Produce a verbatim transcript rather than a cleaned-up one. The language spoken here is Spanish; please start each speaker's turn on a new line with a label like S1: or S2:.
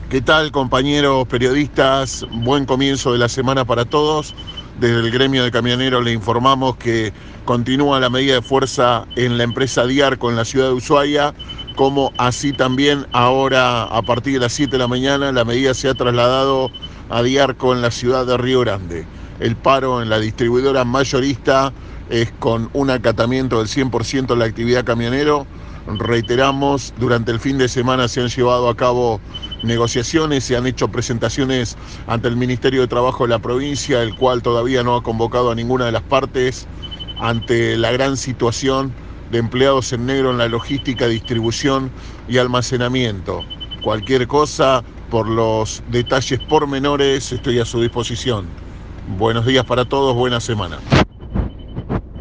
S1: ¿Qué tal, compañeros periodistas? Buen comienzo de la semana para todos. Desde el gremio de camioneros le informamos que continúa la medida de fuerza en la empresa Diarco en la ciudad de Ushuaia, como así también ahora a partir de las siete de la mañana la medida se ha trasladado a Diarco en la ciudad de Río Grande. El paro en la distribuidora mayorista es con un acatamiento del cien por ciento de la actividad camionero. Reiteramos, durante el fin de semana se han llevado a cabo negociaciones, se han hecho presentaciones ante el Ministerio de Trabajo de la provincia, el cual todavía no ha convocado a ninguna de las partes ante la gran situación de empleados en negro en la logística, distribución y almacenamiento. Cualquier cosa, por los detalles pormenores, estoy a su disposición. Buenos días para todos, buena semana.